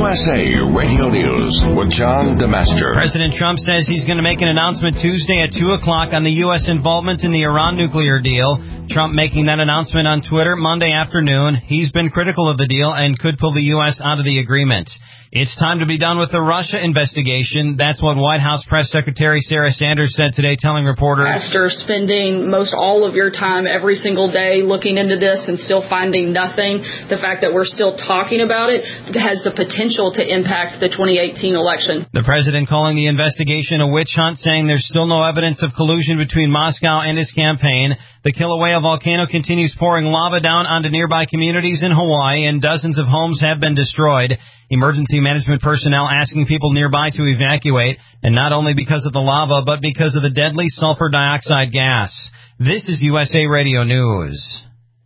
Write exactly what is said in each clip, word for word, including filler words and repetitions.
S A Radio News with John DeMaster. President Trump says he's going to make an announcement Tuesday at two o'clock on the U S involvement in the Iran nuclear deal. Trump making that announcement on Twitter Monday afternoon. He's been critical of the deal and could pull the U S out of the agreement. It's time to be done with the Russia investigation. That's what White House Press Secretary Sarah Sanders said today, telling reporters, after spending most all of your time every single day looking into this and still finding nothing, the fact that we're still talking about it has the potential to impact the twenty eighteen election. The president calling the investigation a witch hunt, saying there's still no evidence of collusion between Moscow and his campaign. The Kilauea volcano continues pouring lava down onto nearby communities in Hawaii, and dozens of homes have been destroyed. Emergency management personnel asking people nearby to evacuate, and not only because of the lava, but because of the deadly sulfur dioxide gas. This is U S A Radio News.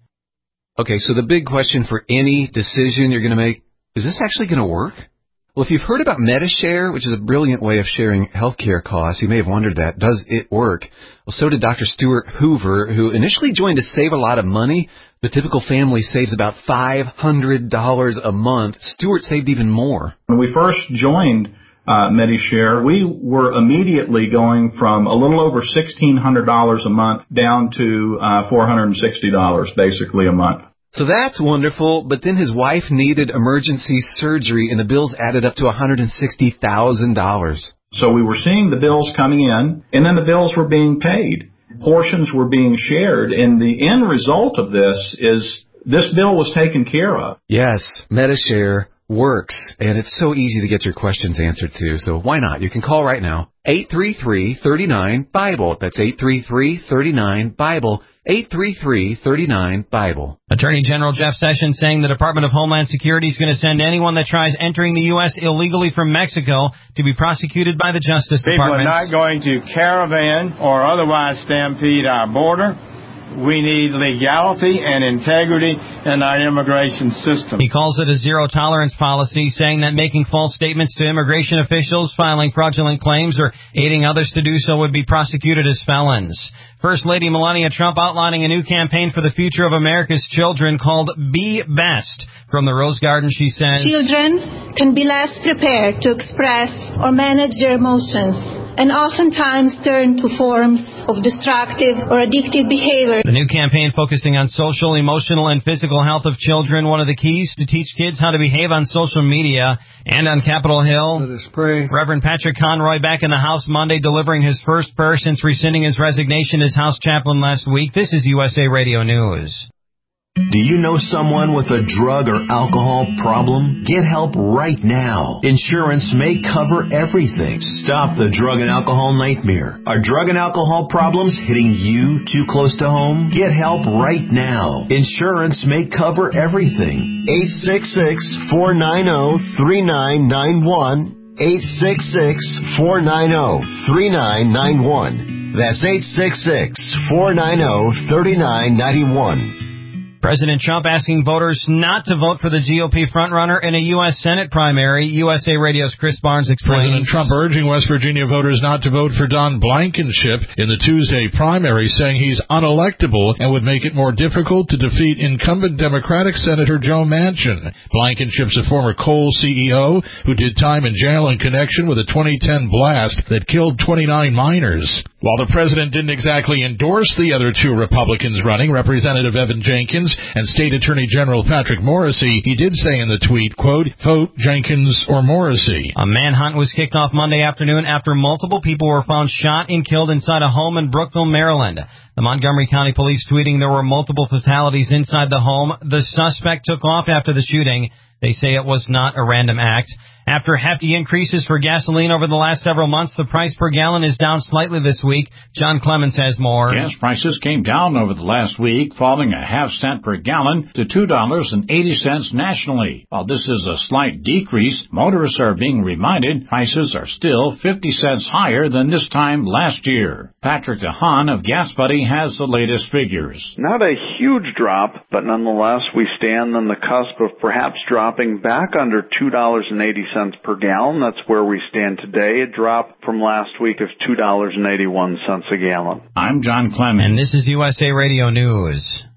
Okay, so the big question for any decision you're going to make, is this actually going to work? Well, if you've heard about Medi-Share, which is a brilliant way of sharing healthcare costs, you may have wondered that. Does it work? Well, so did Doctor Stuart Hoover, who initially joined to save a lot of money. The typical family saves about five hundred dollars a month. Stuart saved even more. When we first joined uh, Medi-Share, we were immediately going from a little over sixteen hundred dollars a month down to uh, four hundred sixty dollars basically a month. So that's wonderful, but then his wife needed emergency surgery, and the bills added up to one hundred sixty thousand dollars. So we were seeing the bills coming in, and then the bills were being paid. Portions were being shared, and the end result of this is this bill was taken care of. Yes, Medi-Share works, and it's so easy to get your questions answered too, so why not? You can call right now, eight three three, three nine, BIBLE. That's eight three three, three nine, BIBLE. eight three three, three nine, BIBLE. Attorney General Jeff Sessions saying the Department of Homeland Security is going to send anyone that tries entering the U S illegally from Mexico to be prosecuted by the Justice Department. People are not going to caravan or otherwise stampede our border. We need legality and integrity in our immigration system. He calls it a zero-tolerance policy, saying that making false statements to immigration officials, filing fraudulent claims, or aiding others to do so would be prosecuted as felons. First Lady Melania Trump outlining a new campaign for the future of America's children called Be Best. From the Rose Garden, she says, children can be less prepared to express or manage their emotions, and oftentimes turn to forms of destructive or addictive behavior. The new campaign focusing on social, emotional, and physical health of children, one of the keys to teach kids how to behave on social media. And on Capitol Hill, let us pray. Reverend Patrick Conroy back in the House Monday delivering his first prayer since rescinding his resignation as House chaplain last week. This is U S A Radio News. Do you know someone with a drug or alcohol problem? Get help right now. Insurance may cover everything. Stop the drug and alcohol nightmare. Are drug and alcohol problems hitting you too close to home? Get help right now. Insurance may cover everything. eight six six, four nine zero, three nine nine one. eight six six, four nine zero, three nine nine one. That's eight six six, four nine zero, three nine nine one. President Trump asking voters not to vote for the G O P frontrunner in a U S Senate primary. U S A Radio's Chris Barnes explains. President Trump urging West Virginia voters not to vote for Don Blankenship in the Tuesday primary, saying he's unelectable and would make it more difficult to defeat incumbent Democratic Senator Joe Manchin. Blankenship's a former Kohl C E O who did time in jail in connection with a twenty ten blast that killed twenty-nine miners. While the president didn't exactly endorse the other two Republicans running, Representative Evan Jenkins and State Attorney General Patrick Morrisey, he did say in the tweet, quote, vote Jenkins or Morrisey. A manhunt was kicked off Monday afternoon after multiple people were found shot and killed inside a home in Brookville, Maryland. The Montgomery County Police tweeting there were multiple fatalities inside the home. The suspect took off after the shooting. They say it was not a random act. After hefty increases for gasoline over the last several months, the price per gallon is down slightly this week. John Clemens has more. Gas prices came down over the last week, falling a half cent per gallon to two dollars and eighty cents nationally. While this is a slight decrease, motorists are being reminded prices are still fifty cents higher than this time last year. Patrick DeHaan of Gas Buddy has the latest figures. Not a huge drop, but nonetheless we stand on the cusp of perhaps dropping back under two dollars and eighty cents per gallon. That's where we stand today. A drop from last week of two dollars and eighty-one cents a gallon. I'm John Clemens. And this is U S A Radio News.